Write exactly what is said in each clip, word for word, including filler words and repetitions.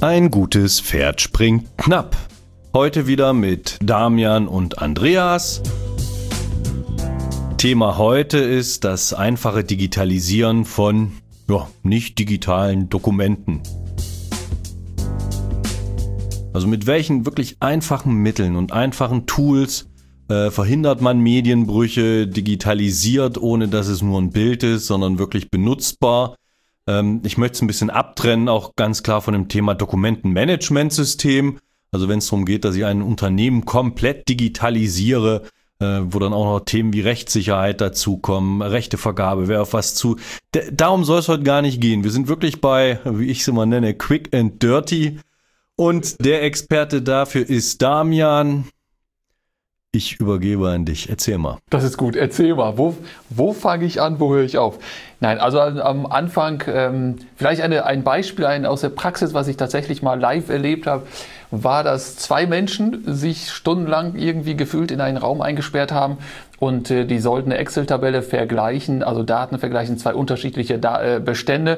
Ein gutes Pferd springt knapp. Heute wieder mit Damian und Andreas. Thema heute ist das einfache Digitalisieren von ja, nicht digitalen Dokumenten. Also mit welchen wirklich einfachen Mitteln und einfachen Tools äh, verhindert man Medienbrüche, digitalisiert, ohne dass es nur ein Bild ist, sondern wirklich benutzbar. Ähm, ich möchte es ein bisschen abtrennen, auch ganz klar von dem Thema Dokumentenmanagementsystem. Also wenn es darum geht, dass ich ein Unternehmen komplett digitalisiere, äh, wo dann auch noch Themen wie Rechtssicherheit dazukommen, Rechtevergabe, wer auf was zu. D- darum soll es heute gar nicht gehen. Wir sind wirklich bei, wie ich es immer nenne, quick and dirty. Und der Experte dafür ist Damian. Ich übergebe an dich. Erzähl mal. Das ist gut. Erzähl mal. Wo, wo fange ich an, wo höre ich auf? Nein, also am Anfang ähm, vielleicht eine, ein Beispiel ein, aus der Praxis, was ich tatsächlich mal live erlebt habe, war, dass zwei Menschen sich stundenlang irgendwie gefühlt in einen Raum eingesperrt haben und äh, die sollten eine Excel-Tabelle vergleichen, also Daten vergleichen, zwei unterschiedliche da- äh, Bestände.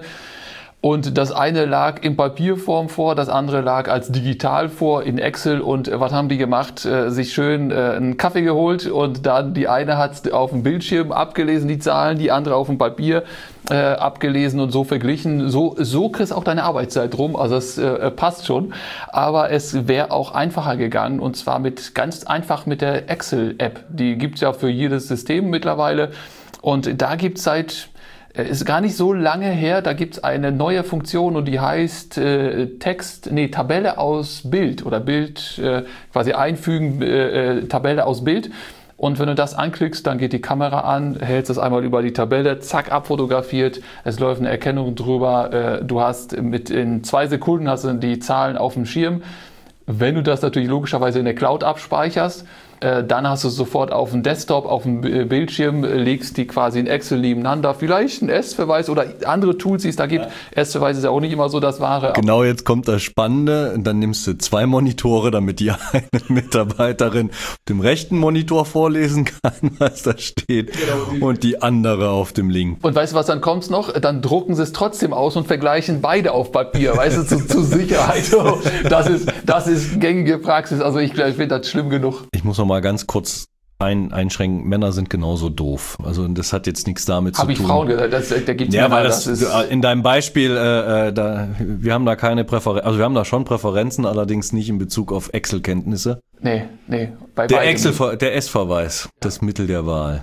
Und das eine lag in Papierform vor, das andere lag als digital vor in Excel. Und was haben die gemacht? Äh, sich schön äh, einen Kaffee geholt und dann die eine hat auf dem Bildschirm abgelesen, die Zahlen, die andere auf dem Papier äh, abgelesen und so verglichen. So, so kriegst du auch deine Arbeitszeit rum, also es äh, passt schon. Aber es wäre auch einfacher gegangen und zwar mit ganz einfach mit der Excel-App. Die gibt's ja für jedes System mittlerweile und da gibt's seit... Ist gar nicht so lange her, da gibt es eine neue Funktion und die heißt äh, Text, nee, Tabelle aus Bild oder Bild, äh, quasi einfügen, äh, Tabelle aus Bild. Und wenn du das anklickst, dann geht die Kamera an, hältst es einmal über die Tabelle, zack, abfotografiert, es läuft eine Erkennung drüber, äh, du hast mit in zwei Sekunden hast du die Zahlen auf dem Schirm. Wenn du das natürlich logischerweise in der Cloud abspeicherst, dann hast du es sofort auf dem Desktop, auf dem Bildschirm, legst die quasi in Excel nebeneinander. Vielleicht ein S-Verweis oder andere Tools, die es da gibt. Ja. S-Verweis ist ja auch nicht immer so das Wahre. Genau, jetzt kommt das Spannende. Dann nimmst du zwei Monitore, damit die eine Mitarbeiterin auf dem rechten Monitor vorlesen kann, was da steht, genau, und die andere auf dem linken. Und weißt du, was dann kommt noch? Dann drucken sie es trotzdem aus und vergleichen beide auf Papier, weißt du, zu, zur Sicherheit. Das ist, das ist gängige Praxis. Also ich, ich finde das schlimm genug. Ich muss noch mal ganz kurz ein, einschränken, Männer sind genauso doof. Also das hat jetzt nichts damit Hab zu ich tun. Frauen gesagt, das, da gibt's ja, Männer, weil das, das ist in deinem Beispiel, äh, da, wir haben da keine Präferenzen, also wir haben da schon Präferenzen, allerdings nicht in Bezug auf Excel-Kenntnisse. Nee, nee. Bei der Excel, der S-Verweis, das Mittel der Wahl.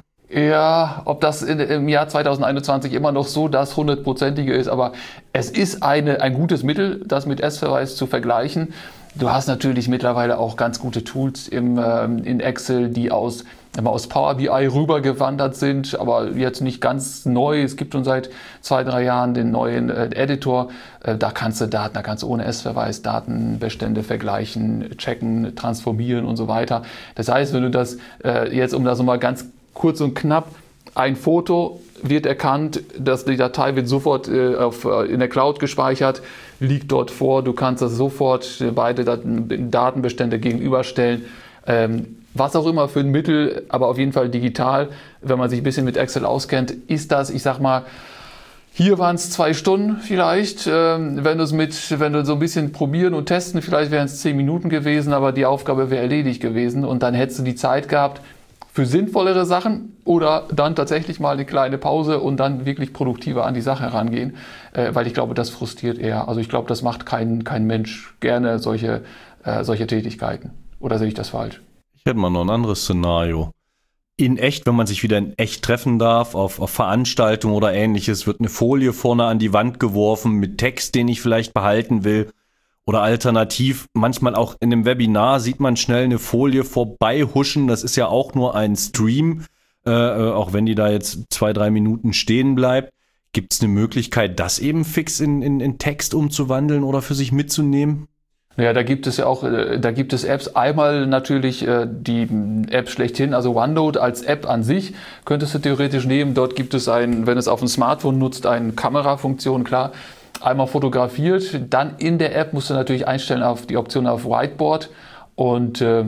Ja, ob das in, im Jahr zwanzig einundzwanzig immer noch so das hundertprozentige ist, aber es ist eine, ein gutes Mittel, das mit S-Verweis zu vergleichen. Du hast natürlich mittlerweile auch ganz gute Tools im, ähm, in Excel, die aus, immer aus Power B I rübergewandert sind, aber jetzt nicht ganz neu. Es gibt schon seit zwei, drei Jahren den neuen äh, Editor. Äh, da kannst du Daten, da kannst du ohne S-Verweis Datenbestände vergleichen, checken, transformieren und so weiter. Das heißt, wenn du das äh, jetzt, um das nochmal ganz kurz und knapp, ein Foto wird erkannt, dass die Datei wird sofort äh, auf, äh, in der Cloud gespeichert, liegt dort vor, du kannst das sofort äh, beide Daten, Datenbestände gegenüberstellen, ähm, was auch immer für ein Mittel, aber auf jeden Fall digital, wenn man sich ein bisschen mit Excel auskennt, ist das, ich sag mal, hier waren es zwei Stunden vielleicht, ähm, wenn du es mit, wenn du so ein bisschen probieren und testen, vielleicht wären es zehn Minuten gewesen, aber die Aufgabe wäre erledigt gewesen und dann hättest du die Zeit gehabt, für sinnvollere Sachen oder dann tatsächlich mal eine kleine Pause und dann wirklich produktiver an die Sache herangehen, äh, weil ich glaube, das frustriert eher. Also ich glaube, das macht kein, kein Mensch gerne, solche, äh, solche Tätigkeiten. Oder sehe ich das falsch? Ich hätte mal noch ein anderes Szenario. In echt, wenn man sich wieder in echt treffen darf, auf, auf Veranstaltungen oder ähnliches, wird eine Folie vorne an die Wand geworfen mit Text, den ich vielleicht behalten will. Oder alternativ, manchmal auch in einem Webinar sieht man schnell eine Folie vorbei huschen. Das ist ja auch nur ein Stream, äh, auch wenn die da jetzt zwei, drei Minuten stehen bleibt. Gibt es eine Möglichkeit, das eben fix in, in, in Text umzuwandeln oder für sich mitzunehmen? Ja, da gibt es ja auch, da gibt es Apps. Einmal natürlich die App schlechthin, also OneNote als App an sich könntest du theoretisch nehmen. Dort gibt es ein, wenn es auf dem Smartphone nutzt, eine Kamerafunktion, klar. Einmal fotografiert, dann in der App musst du natürlich einstellen auf die Option auf Whiteboard und äh,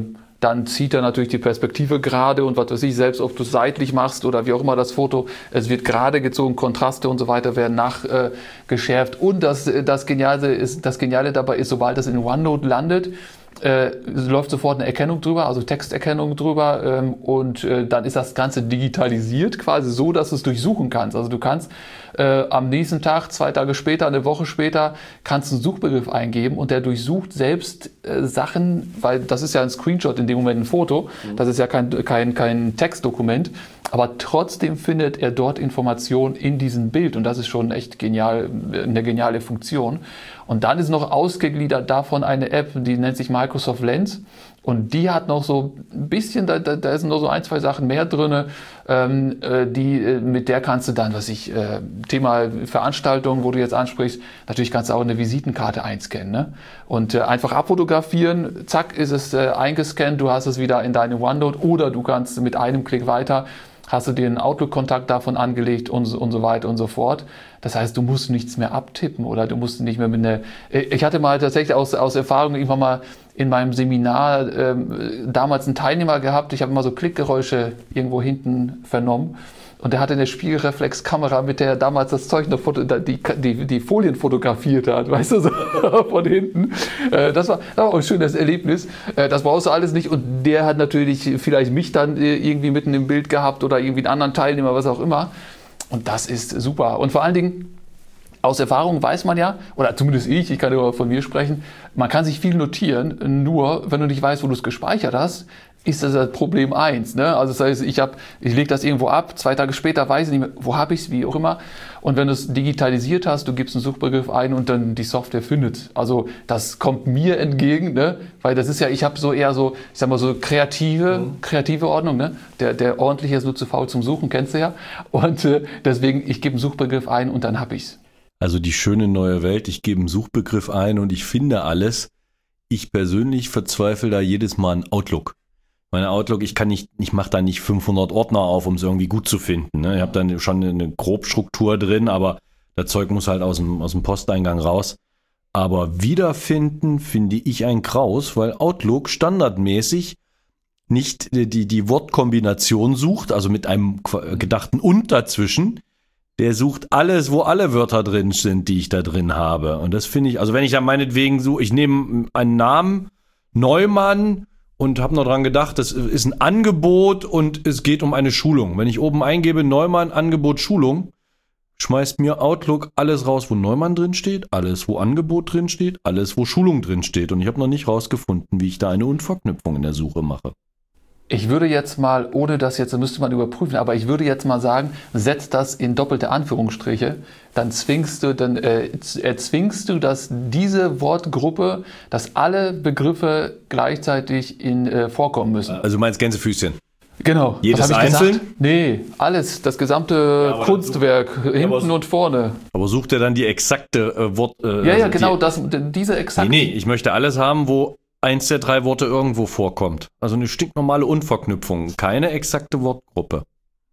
dann zieht er natürlich die Perspektive gerade und was weiß ich, selbst ob du es seitlich machst oder wie auch immer das Foto, es wird gerade gezogen, Kontraste und so weiter werden nachgeschärft. Äh, und das, das, Geniale ist, das Geniale dabei ist, sobald das in OneNote landet, äh, läuft sofort eine Erkennung drüber, also Texterkennung drüber ähm, und äh, dann ist das Ganze digitalisiert quasi so, dass du es durchsuchen kannst. Also du kannst äh, am nächsten Tag, zwei Tage später, eine Woche später, kannst du einen Suchbegriff eingeben und der durchsucht selbst äh, Sachen, weil das ist ja ein Screenshot, in dem Moment ein Foto, das ist ja kein, kein, kein Textdokument, aber trotzdem findet er dort Informationen in diesem Bild und das ist schon echt genial, eine geniale Funktion. Und dann ist noch ausgegliedert davon eine App, die nennt sich Microsoft Lens und die hat noch so ein bisschen, da, da, da sind noch so ein, zwei Sachen mehr drin, ähm, die, mit der kannst du dann, was ich, äh, Thema Veranstaltung, wo du jetzt ansprichst, natürlich kannst du auch eine Visitenkarte einscannen, ne? Und äh, einfach abfotografieren, zack, ist es äh, eingescannt, du hast es wieder in deine OneNote oder du kannst mit einem Klick weiter, hast du dir einen Outlook-Kontakt davon angelegt und so, und so weiter und so fort. Das heißt, du musst nichts mehr abtippen oder du musst nicht mehr mit einer... Ich hatte mal tatsächlich aus, aus Erfahrung irgendwann mal in meinem Seminar ähm, damals einen Teilnehmer gehabt, ich habe immer so Klickgeräusche irgendwo hinten vernommen und der hatte eine Spiegelreflexkamera, mit der er damals das Zeug noch foto, die, die, die Folien fotografiert hat, weißt du, so von hinten. Äh, das, war, das war auch ein schönes Erlebnis. Äh, das brauchst du alles nicht und der hat natürlich vielleicht mich dann äh, irgendwie mitten im Bild gehabt oder irgendwie einen anderen Teilnehmer, was auch immer. Und das ist super. Und vor allen Dingen, aus Erfahrung weiß man ja, oder zumindest ich, ich kann nur von mir sprechen, man kann sich viel notieren, nur wenn du nicht weißt, wo du es gespeichert hast, ist das das Problem eins. Ne? Also das heißt, ich, hab, ich lege das irgendwo ab, zwei Tage später weiß ich nicht mehr, wo habe ich es, wie auch immer. Und wenn du es digitalisiert hast, du gibst einen Suchbegriff ein und dann die Software findet. Also das kommt mir entgegen, ne? Weil das ist ja, ich habe so eher so, ich sag mal so kreative, mhm. kreative Ordnung. Ne? Der, der ordentliche ist nur zu faul zum Suchen, kennst du ja. Und äh, deswegen, ich gebe einen Suchbegriff ein und dann habe ich es. Also die schöne neue Welt, ich gebe einen Suchbegriff ein und ich finde alles. Ich persönlich verzweifle da jedes Mal an Outlook. Meine Outlook, ich kann nicht, ich mache da nicht fünfhundert Ordner auf, um es irgendwie gut zu finden. Ne? Ich habe dann schon eine Grobstruktur drin, aber das Zeug muss halt aus dem, aus dem Posteingang raus. Aber wiederfinden finde ich ein Graus, weil Outlook standardmäßig nicht die, die Wortkombination sucht, also mit einem gedachten Und dazwischen. Der sucht alles, wo alle Wörter drin sind, die ich da drin habe. Und das finde ich, also wenn ich dann meinetwegen suche, ich nehme einen Namen, Neumann, und habe noch dran gedacht, das ist ein Angebot und es geht um eine Schulung. Wenn ich oben eingebe, Neumann, Angebot, Schulung, schmeißt mir Outlook alles raus, wo Neumann drin steht, alles, wo Angebot drin steht, alles, wo Schulung drin steht. Und ich habe noch nicht rausgefunden, wie ich da eine Unverknüpfung in der Suche mache. Ich würde jetzt mal, ohne das jetzt, müsste man überprüfen, aber ich würde jetzt mal sagen, setz das in doppelte Anführungsstriche, dann zwingst du, dann äh, erzwingst du, dass diese Wortgruppe, dass alle Begriffe gleichzeitig in, äh, vorkommen müssen. Also du meinst Gänsefüßchen? Genau. Jedes einzeln? Nee, alles, das gesamte ja, Kunstwerk, sucht, hinten und vorne. Aber sucht er dann die exakte äh, Wort... Äh, ja, ja, also genau, die, das, diese exakte... Nee, nee, ich möchte alles haben, wo eins der drei Worte irgendwo vorkommt. Also eine stinknormale Unverknüpfung, keine exakte Wortgruppe.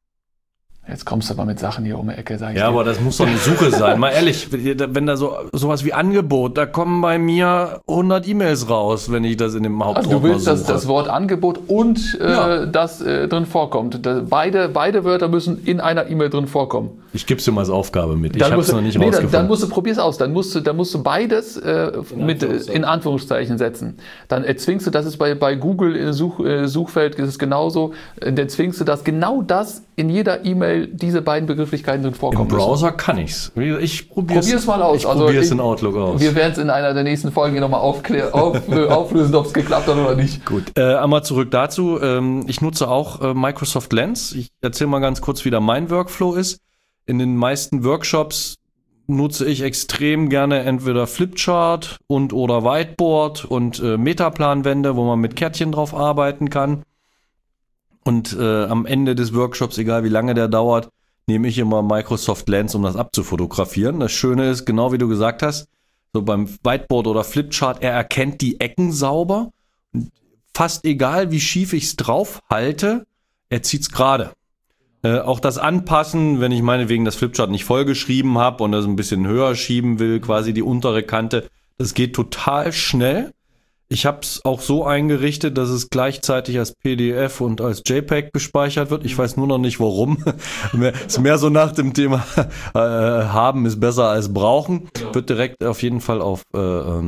Jetzt kommst du aber mit Sachen hier um die Ecke, sag ich Ja, dir. aber das muss doch eine Suche sein. Mal ehrlich, wenn da so sowas wie Angebot, da kommen bei mir hundert E-Mails raus, wenn ich das in dem Hauptordner Also du willst, suche. dass das Wort Angebot und äh, ja. das äh, drin vorkommt. Das, beide, beide Wörter müssen in einer E-Mail drin vorkommen. Ich gebe es dir mal als Aufgabe mit. Ich habe es noch nicht nee, rausgefunden. Dann, dann musst du, probier's aus. Dann musst du, dann musst du beides äh, in, mit, Anführungszeichen. in Anführungszeichen setzen. Dann erzwingst du, das ist bei, bei Google im Such, äh, Suchfeld ist es genauso, dann erzwingst du, dass genau das in jeder E-Mail diese beiden Begrifflichkeiten drin vorkommen. Im Browser müssen. Kann ich's. Ich probiere es mal aus. Ich also probiere es in Outlook aus. Wir werden es in einer der nächsten Folgen nochmal auf, auflösen, ob es geklappt hat oder nicht. Gut. Äh, einmal zurück dazu. Ähm, ich nutze auch äh, Microsoft Lens. Ich erzähle mal ganz kurz, wie da mein Workflow ist. In den meisten Workshops nutze ich extrem gerne entweder Flipchart und oder Whiteboard und äh, Metaplanwände, wo man mit Kärtchen drauf arbeiten kann. Und äh, am Ende des Workshops, egal wie lange der dauert, nehme ich immer Microsoft Lens, um das abzufotografieren. Das Schöne ist, genau wie du gesagt hast, so beim Whiteboard oder Flipchart, er erkennt die Ecken sauber. Fast egal, wie schief ich es drauf halte, er zieht es gerade. Äh, auch das Anpassen, wenn ich meinetwegen das Flipchart nicht vollgeschrieben habe und das ein bisschen höher schieben will, quasi die untere Kante, das geht total schnell. Ich habe es auch so eingerichtet, dass es gleichzeitig als P D F und als JPEG gespeichert wird. Ich weiß nur noch nicht, warum. Ist mehr so nach dem Thema äh, haben ist besser als brauchen. Ja. Wird direkt auf jeden Fall auf, äh,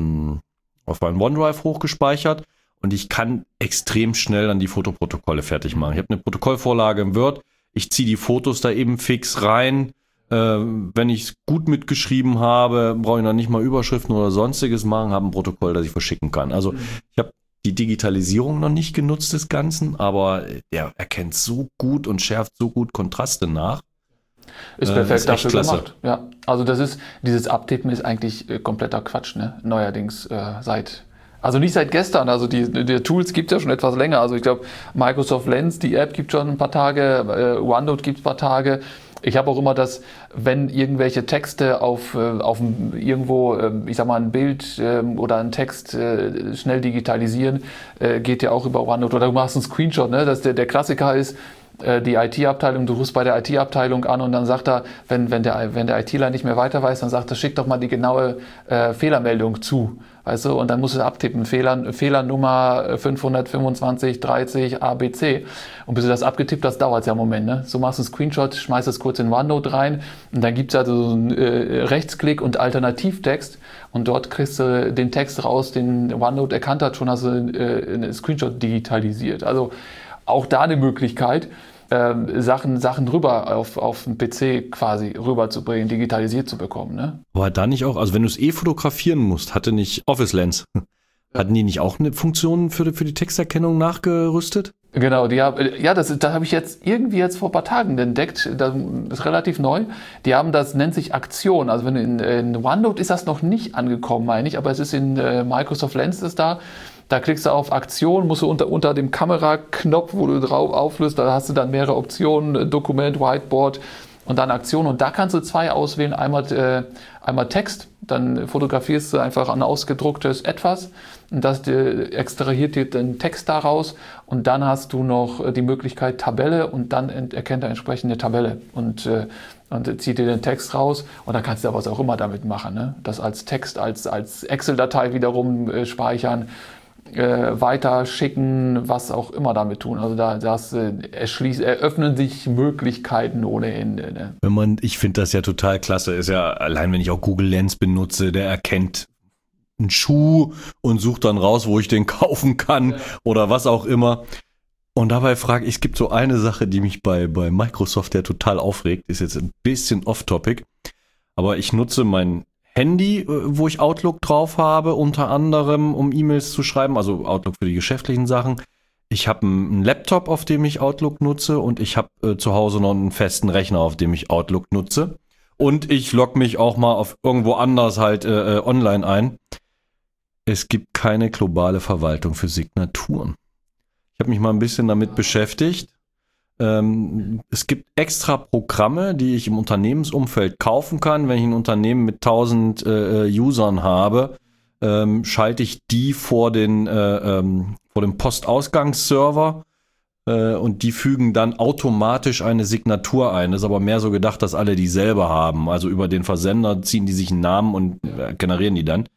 auf meinen OneDrive hochgespeichert. Und ich kann extrem schnell dann die Fotoprotokolle fertig machen. Ich habe eine Protokollvorlage im Word. Ich ziehe die Fotos da eben fix rein. Wenn ich es gut mitgeschrieben habe, brauche ich noch nicht mal Überschriften oder sonstiges machen, habe ein Protokoll, das ich verschicken kann. Also ich habe die Digitalisierung noch nicht genutzt des Ganzen, aber der erkennt so gut und schärft so gut Kontraste nach. Ist perfekt äh, ist dafür klasse. Gemacht. Ja, also das ist, dieses Abtippen ist eigentlich äh, kompletter Quatsch, ne? Neuerdings äh, seit... Also nicht seit gestern, also die, die Tools gibt es ja schon etwas länger. Also ich glaube, Microsoft Lens, die App gibt schon ein paar Tage, äh, OneNote gibt es ein paar Tage. Ich habe auch immer das, wenn irgendwelche Texte auf, auf irgendwo, ich sag mal, ein Bild oder einen Text schnell digitalisieren, geht ja auch über OneNote. Oder du machst einen Screenshot, ne? Das der, der Klassiker ist, die I T-Abteilung, du rufst bei der I T-Abteilung an und dann sagt er, wenn, wenn der, wenn der ITler nicht mehr weiter weiß, dann sagt er, schick doch mal die genaue äh, Fehlermeldung zu. Weißt du, und dann musst du es abtippen, Fehler, Fehlernummer fünfhundertfünfundzwanzig dreißig A B C. Und bis du das abgetippt hast, dauert es ja einen Moment. Ne? So machst du einen Screenshot, schmeißt es kurz in OneNote rein und dann gibt es also so einen äh, Rechtsklick und Alternativtext und dort kriegst du den Text raus, den OneNote erkannt hat, schon hast du äh, einen Screenshot digitalisiert. Also auch da eine Möglichkeit, äh, Sachen, Sachen rüber auf, auf den P C quasi rüberzubringen, digitalisiert zu bekommen. Ne? Aber da nicht auch, also wenn du es eh fotografieren musst, hatte nicht Office Lens, hatten die nicht auch eine Funktion für, für die Texterkennung nachgerüstet? Genau, die haben, ja, das, das habe ich jetzt irgendwie jetzt vor ein paar Tagen entdeckt, das ist relativ neu. Die haben, das nennt sich Aktion, also wenn du in, in OneNote ist das noch nicht angekommen, meine ich, aber es ist in äh, Microsoft Lens ist da. Da klickst du auf Aktion, musst du unter, unter dem Kameraknopf, wo du drauf auflöst, da hast du dann mehrere Optionen, Dokument, Whiteboard und dann Aktion. Und da kannst du zwei auswählen, einmal, äh, einmal Text, dann fotografierst du einfach ein ausgedrucktes Etwas und das äh, extrahiert dir den Text daraus und dann hast du noch die Möglichkeit Tabelle und dann erkennt er entsprechende Tabelle und äh, und zieht dir den Text raus und dann kannst du ja was auch immer damit machen. Ne? Das als Text, als, als Excel-Datei wiederum äh, speichern. Äh, weiter schicken, was auch immer damit tun. Also da das, äh, erschließt, eröffnen sich Möglichkeiten ohne Ende. Ne? Wenn man, ich finde das ja total klasse, ist ja, allein wenn ich auch Google Lens benutze, der erkennt einen Schuh und sucht dann raus, wo ich den kaufen kann ja. oder was auch immer. Und dabei frage ich, es gibt so eine Sache, die mich bei, bei Microsoft ja total aufregt, ist jetzt ein bisschen off-topic, aber ich nutze mein Handy, wo ich Outlook drauf habe, unter anderem, um E-Mails zu schreiben, also Outlook für die geschäftlichen Sachen. Ich habe einen Laptop, auf dem ich Outlook nutze und ich habe äh, zu Hause noch einen festen Rechner, auf dem ich Outlook nutze. Und ich logge mich auch mal auf irgendwo anders halt äh, online ein. Es gibt keine globale Verwaltung für Signaturen. Ich habe mich mal ein bisschen damit beschäftigt. Ähm, es gibt extra Programme, die ich im Unternehmensumfeld kaufen kann. Wenn ich ein Unternehmen mit tausend äh, Usern habe, ähm, schalte ich die vor den, äh, ähm, vor dem Postausgangsserver äh, und die fügen dann automatisch eine Signatur ein. Das ist aber mehr so gedacht, dass alle dieselbe haben. Also über den Versender ziehen die sich einen Namen und äh, generieren die dann.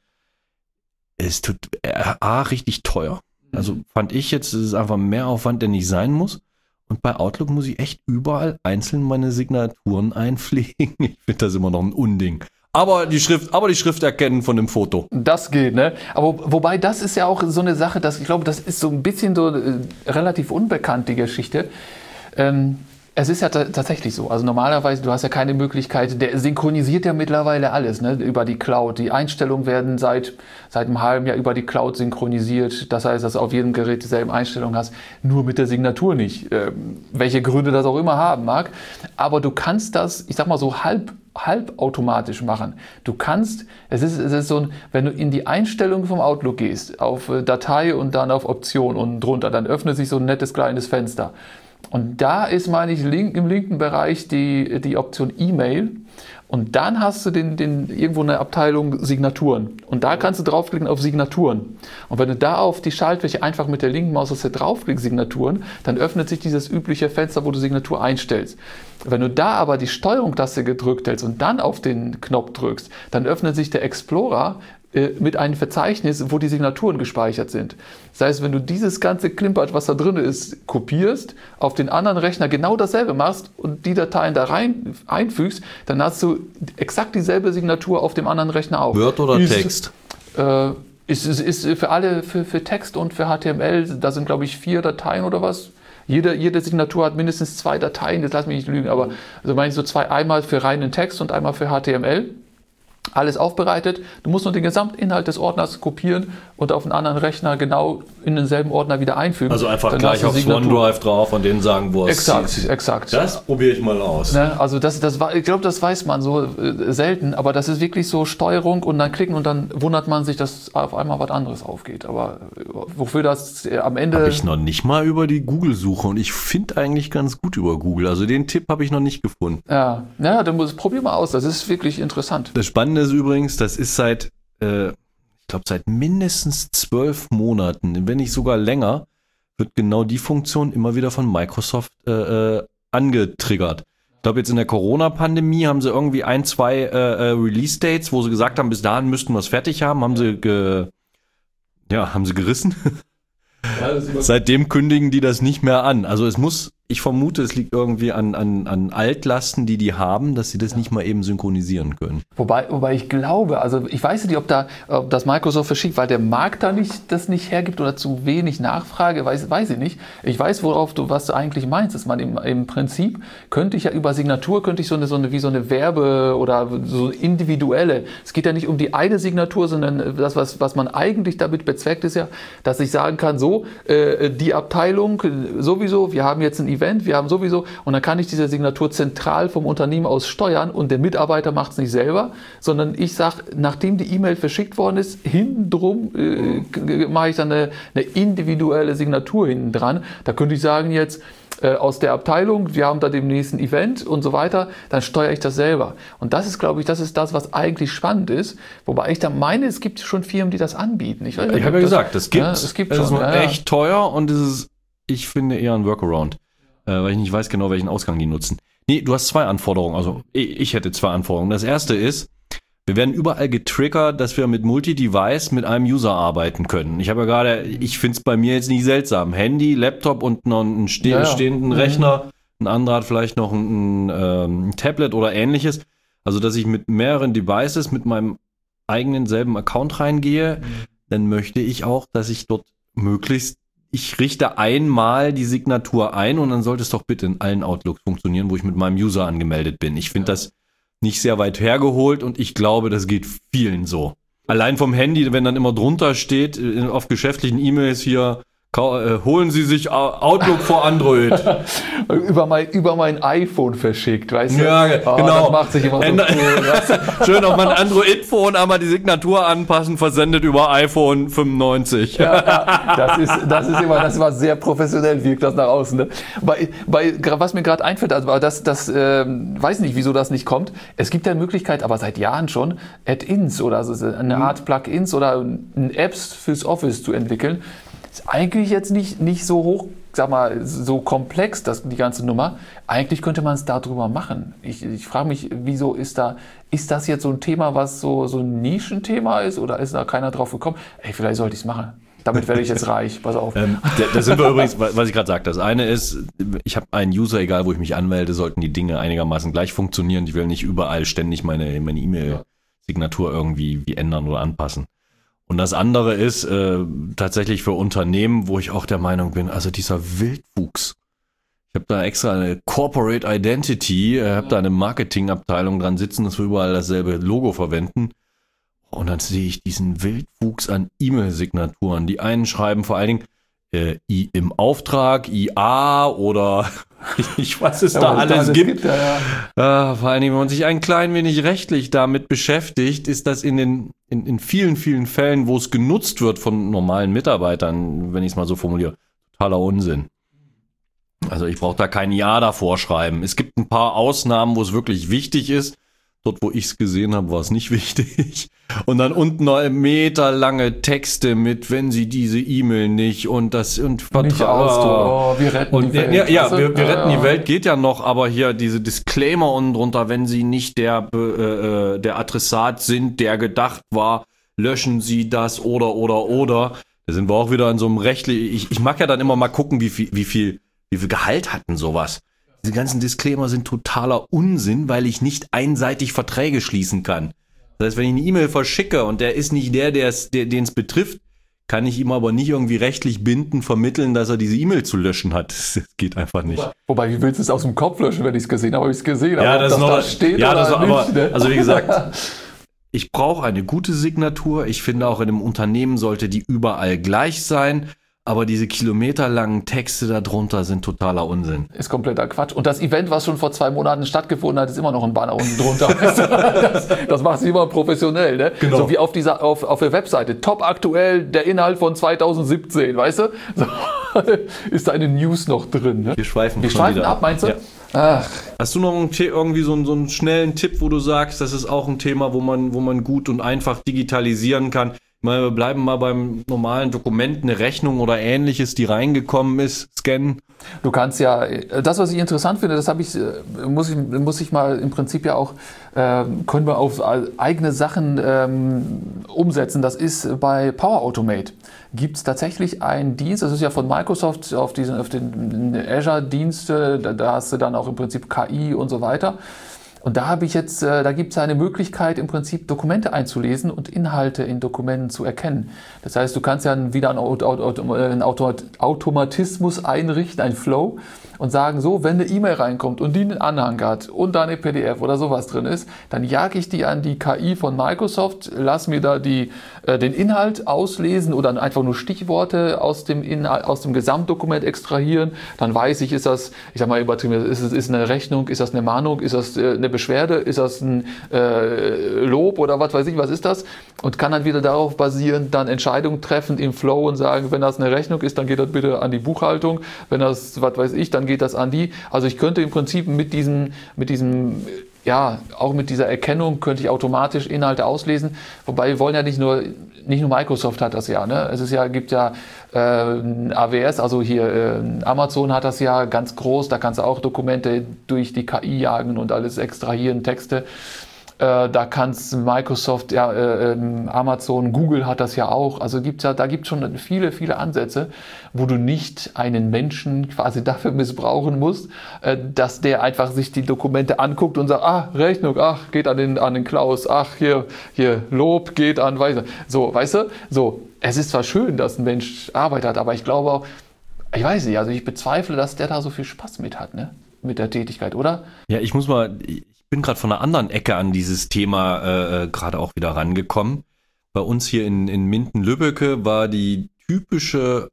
Es tut äh, A, richtig teuer. Also fand ich jetzt, es ist einfach mehr Aufwand, der nicht sein muss. Und bei Outlook muss ich echt überall einzeln meine Signaturen einpflegen. Ich finde das immer noch ein Unding. Aber die Schrift, aber die Schrift erkennen von dem Foto. Das geht, ne? Aber wobei, das ist ja auch so eine Sache, dass ich glaube, das ist so ein bisschen so äh, relativ unbekannt, die Geschichte. Ähm, es ist ja t- tatsächlich so. Also normalerweise, du hast ja keine Möglichkeit, der synchronisiert ja mittlerweile alles, ne? Über die Cloud. Die Einstellungen werden seit, seit einem halben Jahr über die Cloud synchronisiert. Das heißt, dass du auf jedem Gerät dieselben Einstellungen hast, nur mit der Signatur nicht. Ähm, welche Gründe das auch immer haben mag. Aber du kannst das, ich sag mal so halb halbautomatisch machen. Du kannst, es ist, es ist so ein, wenn du in die Einstellungen vom Outlook gehst, auf Datei und dann auf Option und drunter, dann öffnet sich so ein nettes kleines Fenster. Und da ist, meine ich, link, im linken Bereich die, die Option E-Mail. Und dann hast du den, den, irgendwo eine Abteilung Signaturen. Und da kannst du draufklicken auf Signaturen. Und wenn du da auf die Schaltfläche einfach mit der linken Maustaste draufklickst, Signaturen, dann öffnet sich dieses übliche Fenster, wo du Signatur einstellst. Wenn du da aber die Steuerung-Taste gedrückt hältst und dann auf den Knopf drückst, dann öffnet sich der Explorer äh, mit einem Verzeichnis, wo die Signaturen gespeichert sind. Das heißt, wenn du dieses ganze Klimpert, was da drin ist, kopierst, auf den anderen Rechner genau dasselbe machst und die Dateien da rein einfügst, dann hast du exakt dieselbe Signatur auf dem anderen Rechner auch. Word oder ist, Text? Äh, ist, ist, ist für alle, für, für Text und für H T M L, da sind glaube ich vier Dateien oder was. Jede, jede Signatur hat mindestens zwei Dateien, das lass mich nicht lügen, aber also meine ich so zwei, einmal für reinen Text und einmal für H T M L. Alles aufbereitet. Du musst nur den Gesamtinhalt des Ordners kopieren und auf einen anderen Rechner genau in denselben Ordner wieder einfügen. Also einfach Dann gleich aufs OneDrive drauf und denen sagen, wo es Exakt, ist. exakt. Das probiere ich mal aus. Ne, also das, das war, ich glaube, das weiß man so äh, selten, aber das ist wirklich so Steuerung und dann klicken und dann wundert man sich, dass auf einmal was anderes aufgeht. Aber äh, wofür das äh, am Ende... Habe ich noch nicht mal über die Google-Suche und ich finde eigentlich ganz gut über Google. Also den Tipp habe ich noch nicht gefunden. Ja, ja, dann muss, probier mal aus, das ist wirklich interessant. Das Spannende ist übrigens, das ist seit, äh, ich glaube, seit mindestens zwölf Monaten, wenn nicht sogar länger, wird genau die Funktion immer wieder von Microsoft äh, äh, angetriggert. Ich glaube, jetzt in der Corona-Pandemie haben sie irgendwie ein, zwei äh, äh, Release-Dates, wo sie gesagt haben, bis dahin müssten wir es fertig haben, haben sie ge, ja, haben sie gerissen. Ja, seitdem kündigen die das nicht mehr an. Also es muss, ich vermute, es liegt irgendwie an, an, an Altlasten, die die haben, dass sie das ja. nicht mal eben synchronisieren können. Wobei, wobei ich glaube, also ich weiß nicht, ob, da, ob das Microsoft verschickt, weil der Markt da nicht, das nicht hergibt oder zu wenig Nachfrage, weiß, weiß ich nicht. Ich weiß, worauf du, was du eigentlich meinst. Dass man im, im Prinzip könnte ich ja über Signatur, könnte ich so eine, so eine, wie so eine Werbe- oder so individuelle, es geht ja nicht um die eine Signatur, sondern das, was, was man eigentlich damit bezweckt, ist ja, dass ich sagen kann, so, äh, die Abteilung sowieso, wir haben jetzt ein Event, wir haben sowieso, und dann kann ich diese Signatur zentral vom Unternehmen aus steuern und der Mitarbeiter macht es nicht selber, sondern ich sage, nachdem die E-Mail verschickt worden ist, hinten drum äh, mache ich dann eine, eine individuelle Signatur hinten dran. Da könnte ich sagen jetzt, äh, aus der Abteilung, wir haben da demnächst ein Event und so weiter, dann steuere ich das selber. Und das ist, glaube ich, das ist das, was eigentlich spannend ist, wobei ich da meine, es gibt schon Firmen, die das anbieten. Ich, weiß nicht, ich habe ja gesagt, das gibt ja, es. Gibt es schon, ist ja, echt teuer und es ist, ich finde, eher ein Workaround. Äh, weil ich nicht weiß genau, welchen Ausgang die nutzen. Nee, du hast zwei Anforderungen, also ich, ich hätte zwei Anforderungen. Das erste ist, wir werden überall getriggert, dass wir mit Multi-Device mit einem User arbeiten können. Ich habe ja gerade, ich finde es bei mir jetzt nicht seltsam. Handy, Laptop und noch einen ste- ja, ja. stehenden mhm. Rechner. Ein anderer hat vielleicht noch ein, ein, ähm, ein Tablet oder ähnliches. Also, dass ich mit mehreren Devices mit meinem eigenen selben Account reingehe, mhm. dann möchte ich auch, dass ich dort möglichst ich richte einmal die Signatur ein und dann sollte es doch bitte in allen Outlooks funktionieren, wo ich mit meinem User angemeldet bin. Ich finde ja. das nicht sehr weit hergeholt und ich glaube, das geht vielen so. Allein vom Handy, wenn dann immer drunter steht, auf geschäftlichen E-Mails hier, äh, holen Sie sich Outlook vor Android. über, mein, über mein iPhone verschickt, weißt du? Ja, oh, genau. Das macht sich immer so Änder- cool, weißt du? Schön auf mein Android-Phone einmal die Signatur anpassen, versendet über iPhone fünfundneunzig. Ja, ja, das ist, das ist immer, das war sehr professionell, wirkt das nach außen. Ne? Bei, bei, was mir gerade einfällt, also das, das äh, weiß nicht, wieso das nicht kommt. Es gibt ja eine Möglichkeit, aber seit Jahren schon, Add-ins oder also eine Art Plugins oder Apps fürs Office zu entwickeln. Ist eigentlich jetzt nicht, nicht so hoch, sag mal, so komplex, das, die ganze Nummer. Eigentlich könnte man es darüber machen. Ich, ich frage mich, wieso ist da, ist das jetzt so ein Thema, was so, so ein Nischenthema ist oder ist da keiner drauf gekommen? Ey, vielleicht sollte ich es machen. Damit werde ich jetzt reich. Pass auf. Ähm, da, da sind wir übrigens, was ich gerade sagte. Das eine ist, ich habe einen User, egal wo ich mich anmelde, sollten die Dinge einigermaßen gleich funktionieren. Ich will nicht überall ständig meine, meine E-Mail-Signatur irgendwie wie ändern oder anpassen. Und das andere ist äh, tatsächlich für Unternehmen, wo ich auch der Meinung bin, also dieser Wildwuchs. Ich habe da extra eine Corporate Identity, äh, habe da eine Marketingabteilung dran sitzen, dass wir überall dasselbe Logo verwenden. Und dann sehe ich diesen Wildwuchs an E-Mail-Signaturen. Die einen schreiben vor allen Dingen äh, I im Auftrag, I A oder ich weiß es ja, da alles, alles gibt. gibt ja, ja. Äh, vor allen Dingen, wenn man sich ein klein wenig rechtlich damit beschäftigt, ist das in den in, in vielen, vielen Fällen, wo es genutzt wird von normalen Mitarbeitern, wenn ich es mal so formuliere, totaler Unsinn. Also ich brauche da kein Ja davor schreiben. Es gibt ein paar Ausnahmen, wo es wirklich wichtig ist. Dort, wo ich es gesehen habe, war es nicht wichtig. Und dann unten noch meterlange Texte mit, wenn Sie diese E-Mail nicht und das und Vertrag. Oh, wir retten und, die Welt. Ja, ja also, wir, wir ja, retten ja. die Welt geht ja noch, aber hier diese Disclaimer unten drunter, wenn Sie nicht der, äh, der Adressat sind, der gedacht war, löschen Sie das oder, oder, oder. Da sind wir auch wieder in so einem rechtlichen, ich, ich mag ja dann immer mal gucken, wie viel, wie viel, wie viel Gehalt hatten sowas. Diese ganzen Disclaimer sind totaler Unsinn, weil ich nicht einseitig Verträge schließen kann. Das heißt, wenn ich eine E-Mail verschicke und der ist nicht der, der den es betrifft, kann ich ihm aber nicht irgendwie rechtlich binden, vermitteln, dass er diese E-Mail zu löschen hat. Das geht einfach nicht. Wobei, wie willst du es aus dem Kopf löschen, wenn ich es gesehen habe? Habe ich es gesehen, ja, aber das, ob das das noch, da steht ja, oder das nicht. Aber, Ne? also wie gesagt, ich brauche eine gute Signatur. Ich finde auch in einem Unternehmen sollte die überall gleich sein. Aber diese kilometerlangen Texte darunter sind totaler Unsinn. Ist kompletter Quatsch. Und das Event, was schon vor zwei Monaten stattgefunden hat, ist immer noch ein Banner unten drunter. das, das macht sie immer professionell, ne? Genau. So wie auf dieser, auf, auf der Webseite. Top aktuell, der Inhalt von zwanzig siebzehn, weißt du? So, ist da eine News noch drin, ne? Wir schweifen, Wir schon schweifen wieder ab, meinst du? Ja. Ach. Hast du noch einen, irgendwie so einen, so einen schnellen Tipp, wo du sagst, das ist auch ein Thema, wo man, wo man gut und einfach digitalisieren kann? Ich meine, wir bleiben mal beim normalen Dokument, eine Rechnung oder ähnliches, die reingekommen ist, scannen. Du kannst ja, das, was ich interessant finde, das habe ich, muss ich, muss ich mal im Prinzip ja auch, äh, können wir auf eigene Sachen ähm, umsetzen. Das ist bei Power Automate. Gibt es tatsächlich einen Dienst, das ist ja von Microsoft auf, diesen, auf den Azure-Dienste, da, da hast du dann auch im Prinzip K I und so weiter. Und da habe ich jetzt, äh, da gibt es eine Möglichkeit, im Prinzip Dokumente einzulesen und Inhalte in Dokumenten zu erkennen. Das heißt, du kannst ja wieder einen, Auto, Auto, einen Auto, Automatismus einrichten, einen Flow, und sagen, so, wenn eine E-Mail reinkommt und die einen Anhang hat und da eine P D F oder sowas drin ist, dann jage ich die an die K I von Microsoft, lass mir da die, äh, den Inhalt auslesen oder einfach nur Stichworte aus dem, Inhalt, aus dem Gesamtdokument extrahieren. Dann weiß ich, ist das, ich sag mal übertrieben, ist es ist eine Rechnung, ist das eine Mahnung, ist das äh, eine Beschwerde, ist das ein äh, Lob oder was weiß ich, was ist das? Und kann dann wieder darauf basierend dann Entscheidungen treffen im Flow und sagen, wenn das eine Rechnung ist, dann geht das bitte an die Buchhaltung, wenn das, was weiß ich, dann geht das an die. Also ich könnte im Prinzip mit diesem, mit diesem, ja, auch mit dieser Erkennung könnte ich automatisch Inhalte auslesen. Wobei wir wollen ja nicht nur, nicht nur Microsoft hat das ja, ne? Es ist ja, gibt ja äh, A W S, also hier äh, Amazon hat das ja ganz groß, da kannst du auch Dokumente durch die K I jagen und alles extrahieren, Texte. Äh, da kannst Microsoft, ja, äh, Amazon, Google hat das ja auch. Also gibt's ja, da gibt es schon viele, viele Ansätze, wo du nicht einen Menschen quasi dafür missbrauchen musst, äh, dass der einfach sich die Dokumente anguckt und sagt, ah, Rechnung, ach, geht an den, an den Klaus, ach, hier, hier, Lob geht an, weißt du. So, weißt du, so, es ist zwar schön, dass ein Mensch Arbeit hat, aber ich glaube auch, ich weiß nicht, also ich bezweifle, dass der da so viel Spaß mit hat, ne, mit der Tätigkeit, oder? Ja, ich muss mal, ich bin gerade von einer anderen Ecke an dieses Thema äh, gerade auch wieder rangekommen. Bei uns hier in, in Minden-Lübbecke war die typische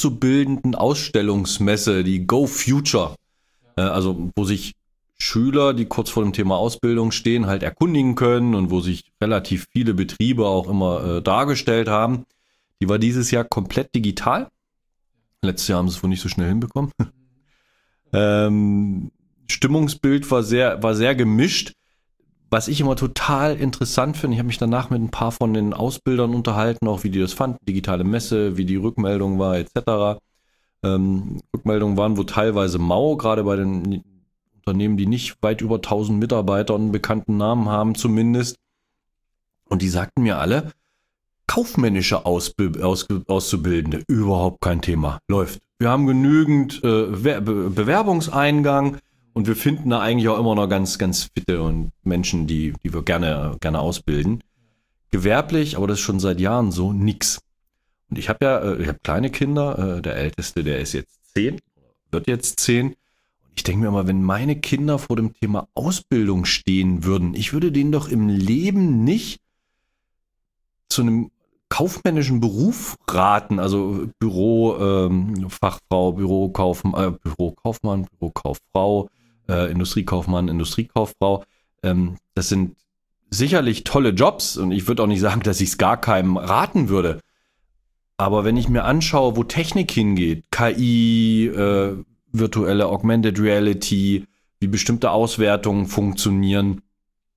Auszubildenden-Ausstellungsmesse, die Go Future. Äh, also wo sich Schüler, die kurz vor dem Thema Ausbildung stehen, halt erkundigen können und wo sich relativ viele Betriebe auch immer äh, dargestellt haben. Die war dieses Jahr komplett digital. Letztes Jahr haben sie es wohl nicht so schnell hinbekommen. ähm, Stimmungsbild war sehr, war sehr gemischt. Was ich immer total interessant finde, ich habe mich danach mit ein paar von den Ausbildern unterhalten, auch wie die das fanden, digitale Messe, wie die Rückmeldung war, et cetera. Ähm, Rückmeldungen waren wohl teilweise mau, gerade bei den Unternehmen, die nicht weit über tausend Mitarbeiter und einen bekannten Namen haben zumindest. Und die sagten mir alle, kaufmännische Ausb- Aus- Auszubildende, überhaupt kein Thema, läuft. Wir haben genügend äh, Be- Bewerbungseingang. Und wir finden da eigentlich auch immer noch ganz, ganz fitte und Menschen, die, die wir gerne, gerne ausbilden. Gewerblich, aber das ist schon seit Jahren so, nix. Und ich habe ja, ich habe kleine Kinder, der Älteste, der ist jetzt zehn, wird jetzt zehn. Und ich denke mir immer, wenn meine Kinder vor dem Thema Ausbildung stehen würden, ich würde denen doch im Leben nicht zu einem kaufmännischen Beruf raten, also Büro, ähm, Fachfrau, Bürokaufmann, äh, Bürokaufmann, Bürokauffrau, äh, Industriekaufmann, Industriekauffrau. Ähm, das sind sicherlich tolle Jobs und ich würde auch nicht sagen, dass ich es gar keinem raten würde. Aber wenn ich mir anschaue, wo Technik hingeht, K I, äh, virtuelle Augmented Reality, wie bestimmte Auswertungen funktionieren,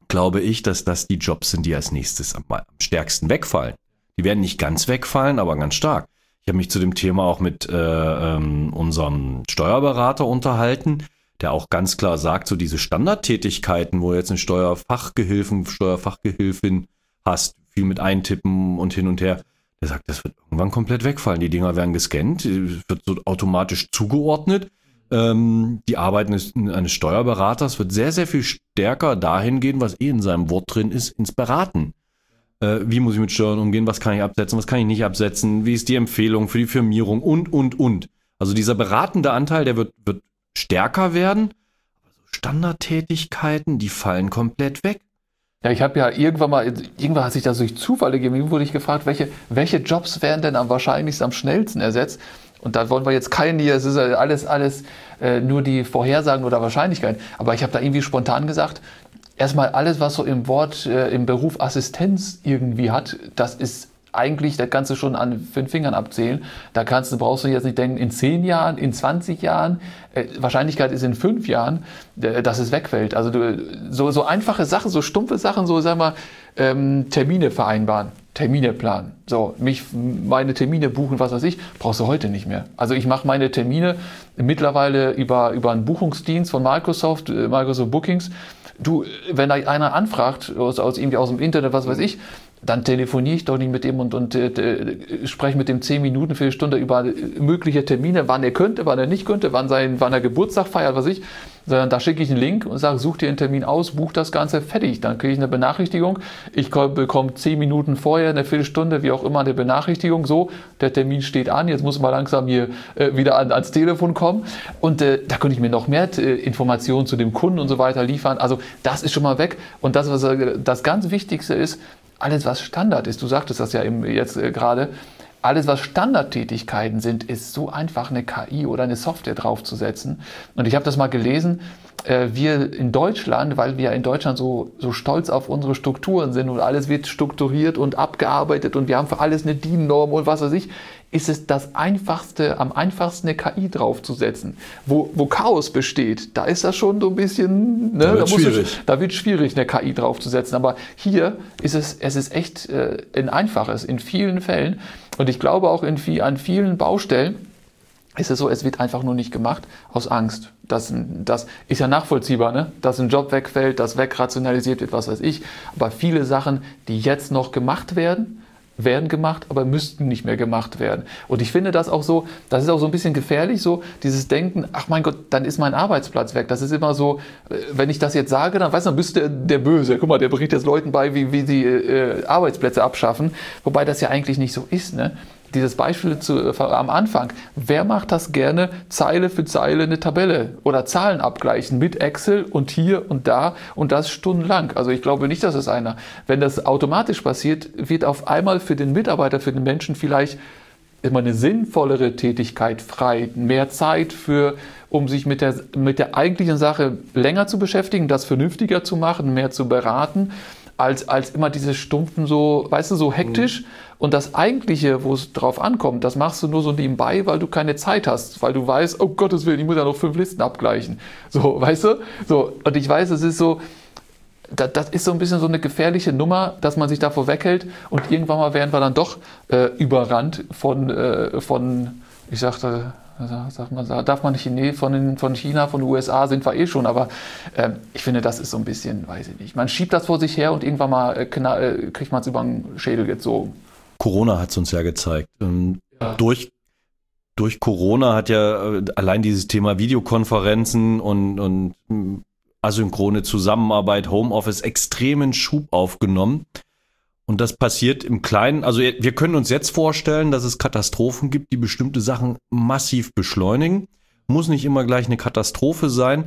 glaube ich, dass das die Jobs sind, die als nächstes am, am stärksten wegfallen. Die werden nicht ganz wegfallen, aber ganz stark. Ich habe mich zu dem Thema auch mit äh, ähm, unserem Steuerberater unterhalten, der auch ganz klar sagt, so diese Standardtätigkeiten, wo du jetzt einen Steuerfachgehilfen, Steuerfachgehilfin hast, viel mit eintippen und hin und her, der sagt, das wird irgendwann komplett wegfallen. Die Dinger werden gescannt, wird so automatisch zugeordnet. Ähm, die Arbeit eines, eines Steuerberaters wird sehr, sehr viel stärker dahin gehen, was eh in seinem Wort drin ist, ins Beraten. Äh, wie muss ich mit Steuern umgehen? Was kann ich absetzen? Was kann ich nicht absetzen? Wie ist die Empfehlung für die Firmierung? Und, und, und. Also dieser beratende Anteil, der wird, wird stärker werden. Aber so Standardtätigkeiten, die fallen komplett weg. Ja, ich habe ja irgendwann mal, irgendwann hat sich das durch Zufall gegeben, wurde ich gefragt, welche, welche Jobs werden denn am wahrscheinlichsten, am schnellsten ersetzt? Und da wollen wir jetzt keinen hier, es ist ja alles, alles äh, nur die Vorhersagen oder Wahrscheinlichkeiten. Aber ich habe da irgendwie spontan gesagt, erstmal alles, was so im Wort, äh, im Beruf Assistenz irgendwie hat, das ist eigentlich, das kannst du schon an fünf Fingern abzählen. Da kannst du, brauchst du jetzt nicht denken, in zehn Jahren, in zwanzig Jahren, äh, Wahrscheinlichkeit ist in fünf Jahren, äh, dass es wegfällt. Also du, so, so einfache Sachen, so stumpfe Sachen, so sag mal, ähm, Termine vereinbaren, Termine planen. So, mich, meine Termine buchen, was weiß ich, brauchst du heute nicht mehr. Also ich mache meine Termine mittlerweile über, über einen Buchungsdienst von Microsoft, äh, Microsoft Bookings. Du, wenn da einer anfragt, aus, aus, irgendwie aus dem Internet, was weiß ich, dann telefoniere ich doch nicht mit dem und, und äh, spreche mit dem zehn Minuten, Viertelstunde über mögliche Termine, wann er könnte, wann er nicht könnte, wann, sein, wann er Geburtstag feiert, was weiß ich. Sondern da schicke ich einen Link und sage, such dir einen Termin aus, buch das Ganze, fertig. Dann kriege ich eine Benachrichtigung. Ich bekomme zehn Minuten vorher, eine Viertelstunde, wie auch immer, eine Benachrichtigung. So, der Termin steht an, jetzt muss man langsam hier äh, wieder an, ans Telefon kommen. Und äh, da könnte ich mir noch mehr äh, Informationen zu dem Kunden und so weiter liefern. Also das ist schon mal weg. Und das, was äh, das ganz Wichtigste ist, alles, was Standard ist, du sagtest das ja eben jetzt äh, gerade, alles, was Standardtätigkeiten sind, ist so einfach eine K I oder eine Software draufzusetzen. Und ich habe das mal gelesen, äh, wir in Deutschland, weil wir in Deutschland so, so stolz auf unsere Strukturen sind und alles wird strukturiert und abgearbeitet und wir haben für alles eine D I N-Norm und was weiß ich, ist es das einfachste, am einfachsten eine K I draufzusetzen. Wo, wo Chaos besteht, da ist das schon so ein bisschen, ne, da wird da, musst schwierig. Du, da wird schwierig, eine K I draufzusetzen. Aber hier ist es, es ist echt äh, ein einfaches, in vielen Fällen. Und ich glaube auch in viel, an vielen Baustellen ist es so, es wird einfach nur nicht gemacht aus Angst. Das, das ist ja nachvollziehbar, ne? Dass ein Job wegfällt, dass wegrationalisiert wird, was weiß ich. Aber viele Sachen, die jetzt noch gemacht werden, werden gemacht, aber müssten nicht mehr gemacht werden. Und ich finde das auch so, das ist auch so ein bisschen gefährlich, so dieses Denken, ach mein Gott, dann ist mein Arbeitsplatz weg. Das ist immer so, wenn ich das jetzt sage, dann weiß man, bist du der, der Böse. Guck mal, der berichtet jetzt Leuten bei, wie, wie sie äh, Arbeitsplätze abschaffen, wobei das ja eigentlich nicht so ist, ne? Dieses Beispiel zu, äh, am Anfang. Wer macht das gerne, Zeile für Zeile eine Tabelle oder Zahlen abgleichen mit Excel und hier und da und das stundenlang? Also ich glaube nicht, dass es einer. Wenn das automatisch passiert, wird auf einmal für den Mitarbeiter, für den Menschen vielleicht immer eine sinnvollere Tätigkeit frei, mehr Zeit für, um sich mit der, mit der eigentlichen Sache länger zu beschäftigen, das vernünftiger zu machen, mehr zu beraten, als, als immer diese stumpfen so, weißt du, so hektisch. Mhm. Und das Eigentliche, wo es drauf ankommt, das machst du nur so nebenbei, weil du keine Zeit hast, weil du weißt, oh Gottes Willen, ich muss ja noch fünf Listen abgleichen. So, weißt du? So, und ich weiß, es ist so, das, das ist so ein bisschen so eine gefährliche Nummer, dass man sich davor weghält und irgendwann mal werden wir dann doch äh, überrannt von, äh, von, ich sagte, Sag mal, darf man Chine, von, den, von China, von den U S A sind wir eh schon, aber äh, ich finde, das ist so ein bisschen, weiß ich nicht. Man schiebt das vor sich her und irgendwann mal äh, knall, kriegt man es über den Schädel gezogen. Corona hat es uns ja gezeigt. Ähm, ja. Durch, durch Corona hat ja äh, allein dieses Thema Videokonferenzen und, und äh, asynchrone Zusammenarbeit, Homeoffice extremen Schub aufgenommen. Und das passiert im Kleinen, also wir können uns jetzt vorstellen, dass es Katastrophen gibt, die bestimmte Sachen massiv beschleunigen. Muss nicht immer gleich eine Katastrophe sein.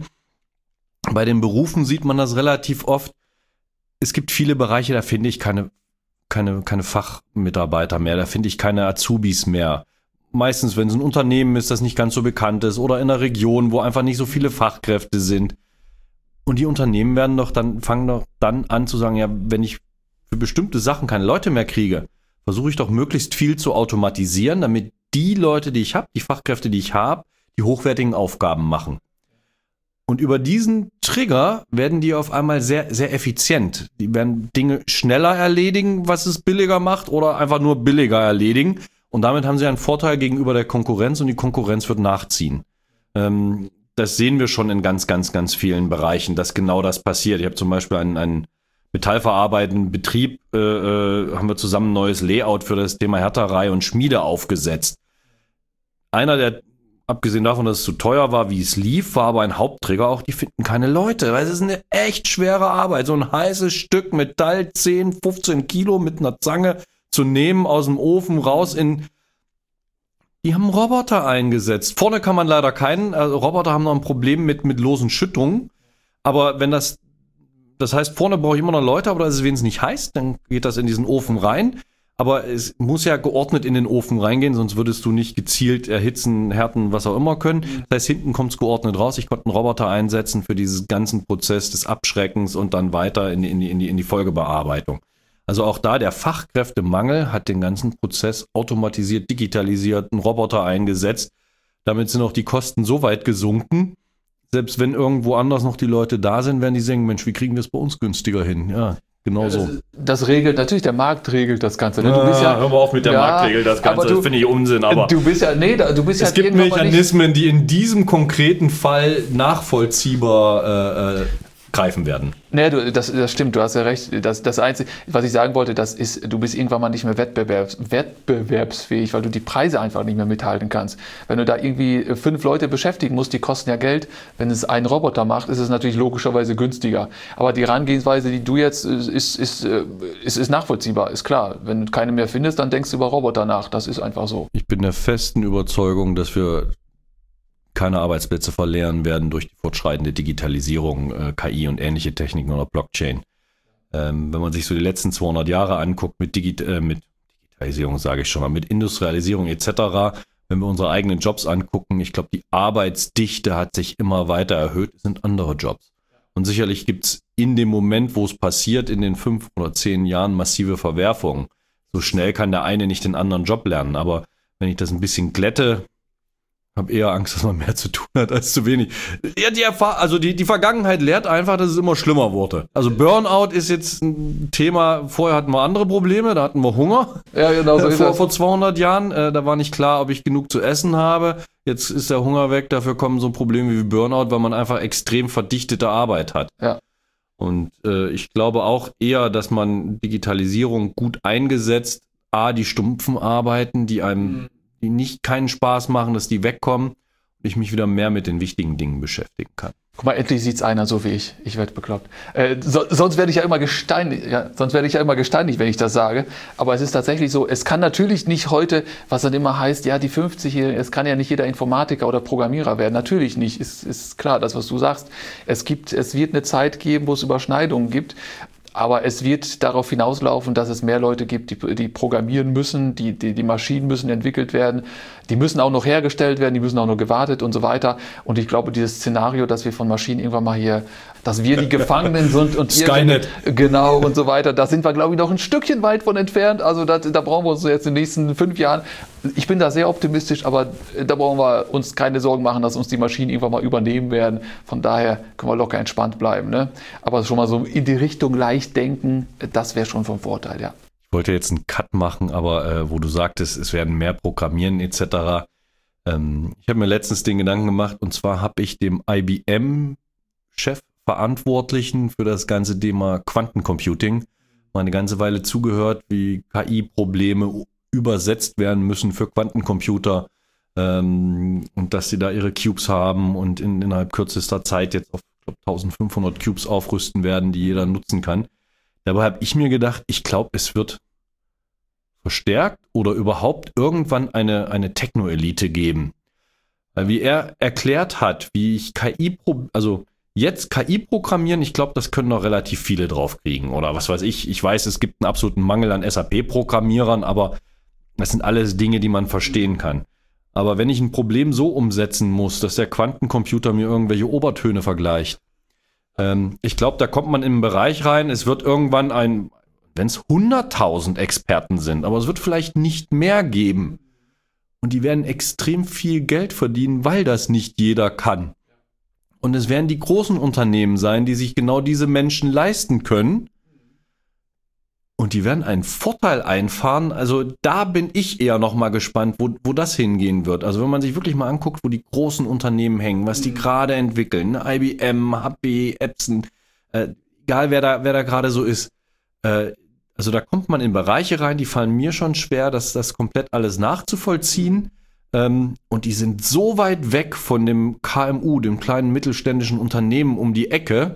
Bei den Berufen sieht man das relativ oft. Es gibt viele Bereiche, da finde ich keine, keine, keine Fachmitarbeiter mehr, da finde ich keine Azubis mehr. Meistens, wenn es ein Unternehmen ist, das nicht ganz so bekannt ist oder in einer Region, wo einfach nicht so viele Fachkräfte sind. Und die Unternehmen werden doch dann, fangen doch dann an zu sagen, ja, wenn ich für bestimmte Sachen keine Leute mehr kriege, versuche ich doch möglichst viel zu automatisieren, damit die Leute, die ich habe, die Fachkräfte, die ich habe, die hochwertigen Aufgaben machen. Und über diesen Trigger werden die auf einmal sehr, sehr effizient. Die werden Dinge schneller erledigen, was es billiger macht, oder einfach nur billiger erledigen. Und damit haben sie einen Vorteil gegenüber der Konkurrenz und die Konkurrenz wird nachziehen. Ähm, das sehen wir schon in ganz, ganz, ganz vielen Bereichen, dass genau das passiert. Ich habe zum Beispiel einen, einen metallverarbeitenden Betrieb, äh, äh, haben wir zusammen ein neues Layout für das Thema Härterei und Schmiede aufgesetzt. Einer der Abgesehen davon, dass es zu teuer war, wie es lief, war aber ein Hauptträger auch, die finden keine Leute, weil es ist eine echt schwere Arbeit, so ein heißes Stück Metall, zehn, fünfzehn Kilo mit einer Zange zu nehmen, aus dem Ofen raus in, die haben Roboter eingesetzt. Vorne kann man leider keinen, also Roboter haben noch ein Problem mit, mit losen Schüttungen, aber wenn das, das heißt, vorne brauche ich immer noch Leute, aber das ist wenigstens nicht heiß, dann geht das in diesen Ofen rein. Aber es muss ja geordnet in den Ofen reingehen, sonst würdest du nicht gezielt erhitzen, härten, was auch immer können. Das heißt, hinten kommt es geordnet raus. Ich konnte einen Roboter einsetzen für diesen ganzen Prozess des Abschreckens und dann weiter in die, in die, in die, in die Folgebearbeitung. Also auch da, der Fachkräftemangel hat den ganzen Prozess automatisiert, digitalisiert, einen Roboter eingesetzt. Damit sind auch die Kosten so weit gesunken. Selbst wenn irgendwo anders noch die Leute da sind, werden die sagen, Mensch, wie kriegen wir es bei uns günstiger hin? Ja. Genau so. Das, das regelt, natürlich, der Markt regelt das Ganze. Ne? Du bist ja, hör mal auf mit der ja, Markt regelt das Ganze, du, das finde ich Unsinn. Aber du bist ja, nee, du bist es ja gibt Mechanismen, die in diesem konkreten Fall nachvollziehbar äh, greifen werden. Nee, du, das, das stimmt, du hast ja recht. Das, das Einzige, was ich sagen wollte, das ist, du bist irgendwann mal nicht mehr wettbewerbs, wettbewerbsfähig, weil du die Preise einfach nicht mehr mithalten kannst. Wenn du da irgendwie fünf Leute beschäftigen musst, die kosten ja Geld. Wenn es ein Roboter macht, ist es natürlich logischerweise günstiger. Aber die Herangehensweise, die du jetzt, ist, ist, ist, ist, ist nachvollziehbar, ist klar. Wenn du keine mehr findest, dann denkst du über Roboter nach. Das ist einfach so. Ich bin der festen Überzeugung, dass wir keine Arbeitsplätze verlieren werden durch die fortschreitende Digitalisierung, äh, K I und ähnliche Techniken oder Blockchain. Ähm, wenn man sich so die letzten zweihundert Jahre anguckt mit, Digi- äh, mit Digitalisierung, sage ich schon mal, mit Industrialisierung et cetera, wenn wir unsere eigenen Jobs angucken, ich glaube, die Arbeitsdichte hat sich immer weiter erhöht, es sind andere Jobs. Und sicherlich gibt es in dem Moment, wo es passiert, in den fünf oder zehn Jahren massive Verwerfungen. So schnell kann der eine nicht den anderen Job lernen, aber wenn ich das ein bisschen glätte, habe eher Angst, dass man mehr zu tun hat als zu wenig. Ja, die Erfahr- also die, die Vergangenheit lehrt einfach, dass es immer schlimmer wurde. Also Burnout ist jetzt ein Thema, vorher hatten wir andere Probleme, da hatten wir Hunger. Ja, genau so äh, ist vor, das. vor zweihundert Jahren, äh, da war nicht klar, ob ich genug zu essen habe. Jetzt ist der Hunger weg, dafür kommen so Probleme wie Burnout, weil man einfach extrem verdichtete Arbeit hat. Ja. Und äh, ich glaube auch eher, dass man Digitalisierung gut eingesetzt, A, die stumpfen Arbeiten, die einem mhm. die nicht keinen Spaß machen, dass die wegkommen und ich mich wieder mehr mit den wichtigen Dingen beschäftigen kann. Guck mal, endlich sieht's einer so wie ich. Ich werde bekloppt. Äh, so, sonst werde ich ja immer gesteinigt, ja, sonst werde ich ja immer gesteinigt, wenn ich das sage. Aber es ist tatsächlich so, es kann natürlich nicht heute, was dann immer heißt, ja, die fünfzigjährigen, es kann ja nicht jeder Informatiker oder Programmierer werden. Natürlich nicht, ist, ist klar, das, was du sagst. Es gibt, es wird eine Zeit geben, wo es Überschneidungen gibt. Aber es wird darauf hinauslaufen, dass es mehr Leute gibt, die, die programmieren müssen, die, die, die Maschinen müssen entwickelt werden, die müssen auch noch hergestellt werden, die müssen auch noch gewartet und so weiter. Und ich glaube, dieses Szenario, dass wir von Maschinen irgendwann mal hier, dass wir die Gefangenen sind und Skynet. Genau und so weiter, da sind wir, glaube ich, noch ein Stückchen weit von entfernt. Also da, da brauchen wir uns jetzt in den nächsten fünf Jahren, ich bin da sehr optimistisch, aber da brauchen wir uns keine Sorgen machen, dass uns die Maschinen irgendwann mal übernehmen werden. Von daher können wir locker entspannt bleiben. Ne? Aber schon mal so in die Richtung leicht denken, das wäre schon vom Vorteil, ja. Ich wollte jetzt einen Cut machen, aber äh, wo du sagtest, es werden mehr Programmieren et cetera. Ähm, ich habe mir letztens den Gedanken gemacht, und zwar habe ich dem I B M-Chefverantwortlichen für das ganze Thema Quantencomputing mal eine ganze Weile zugehört, wie K I-Probleme übersetzt werden müssen für Quantencomputer ähm, und dass sie da ihre Cubes haben und in, innerhalb kürzester Zeit jetzt auf ich glaube, eintausendfünfhundert Cubes aufrüsten werden, die jeder nutzen kann. Dabei habe ich mir gedacht, ich glaube, es wird verstärkt oder überhaupt irgendwann eine, eine Techno-Elite geben. Weil wie er erklärt hat, wie ich K I, also jetzt K I programmieren, ich glaube, das können noch relativ viele draufkriegen. Oder was weiß ich, ich weiß, es gibt einen absoluten Mangel an S A P-Programmierern, aber das sind alles Dinge, die man verstehen kann. Aber wenn ich ein Problem so umsetzen muss, dass der Quantencomputer mir irgendwelche Obertöne vergleicht, ähm, ich glaube, da kommt man in einen Bereich rein, es wird irgendwann ein, wenn es hunderttausend Experten sind, aber es wird vielleicht nicht mehr geben. Und die werden extrem viel Geld verdienen, weil das nicht jeder kann. und es werden die großen Unternehmen sein, die sich genau diese Menschen leisten können. Und die werden einen Vorteil einfahren. Also da bin ich eher noch mal gespannt, wo, wo das hingehen wird. Also wenn man sich wirklich mal anguckt, wo die großen Unternehmen hängen, was die mhm. gerade entwickeln, I B M, H P, Epson, äh, egal wer da, wer da gerade so ist. Äh, also da kommt man in Bereiche rein, die fallen mir schon schwer, das, das komplett alles nachzuvollziehen. Ähm, und die sind so weit weg von dem K M U, dem kleinen mittelständischen Unternehmen um die Ecke.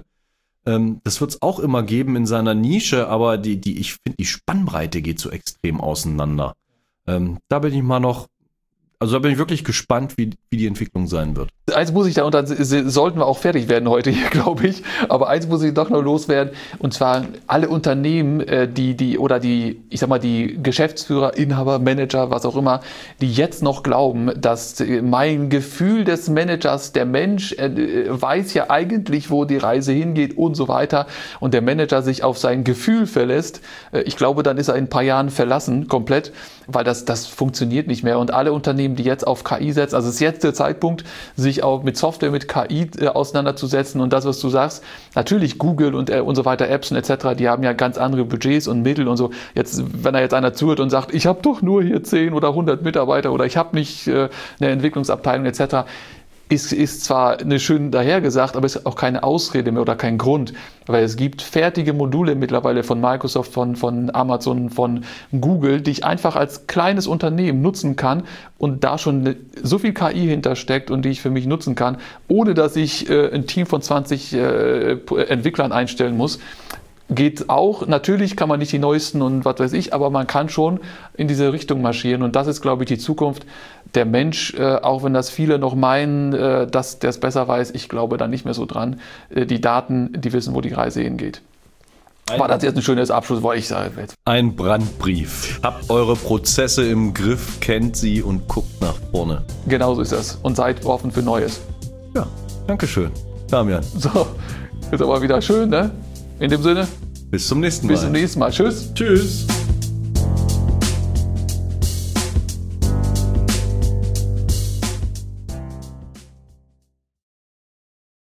Das wird es auch immer geben in seiner Nische, aber die, die, ich finde, die Spannbreite geht so extrem auseinander. Ähm, da bin ich mal noch, also da bin ich wirklich gespannt, wie, wie die Entwicklung sein wird. Eins muss ich da, und dann sollten wir auch fertig werden heute hier, glaube ich, aber eins muss ich doch noch loswerden, und zwar alle Unternehmen, die, die, oder die, ich sag mal, die Geschäftsführer, Inhaber, Manager, was auch immer, die jetzt noch glauben, dass mein Gefühl des Managers, der Mensch weiß ja eigentlich, wo die Reise hingeht und so weiter, und der Manager sich auf sein Gefühl verlässt, ich glaube, dann ist er in ein paar Jahren verlassen, komplett, weil das, das funktioniert nicht mehr, und alle Unternehmen, die jetzt auf K I setzen, also es ist jetzt der Zeitpunkt, sich auch mit Software, mit K I äh, auseinanderzusetzen, und das, was du sagst, natürlich Google und, äh, und so weiter, Apps und et cetera, die haben ja ganz andere Budgets und Mittel und so. Jetzt, wenn da jetzt einer zuhört und sagt, ich habe doch nur hier zehn oder hundert Mitarbeiter oder ich habe nicht äh, eine Entwicklungsabteilung et cetera, Ist, ist zwar eine schön dahergesagt, aber ist auch keine Ausrede mehr oder kein Grund, weil es gibt fertige Module mittlerweile von Microsoft, von, von Amazon, von Google, die ich einfach als kleines Unternehmen nutzen kann und da schon so viel K I hintersteckt und die ich für mich nutzen kann, ohne dass ich äh, ein Team von zwanzig äh, Entwicklern einstellen muss. Geht auch, natürlich kann man nicht die neuesten und was weiß ich, aber man kann schon in diese Richtung marschieren, und das ist, glaube ich, die Zukunft. Der Mensch, äh, auch wenn das viele noch meinen, äh, dass der es besser weiß, ich glaube da nicht mehr so dran. Äh, die Daten, die wissen, wo die Reise hingeht. Ein War das jetzt ein schönes Abschlusswort? Ich sage jetzt. Ein Brandbrief. Habt eure Prozesse im Griff, kennt sie und guckt nach vorne. Genau so ist das, und seid offen für Neues. Ja, Dankeschön, Damian. So, ist aber wieder schön, ne? In dem Sinne, bis zum nächsten Mal. Bis zum nächsten Mal. Tschüss. Tschüss.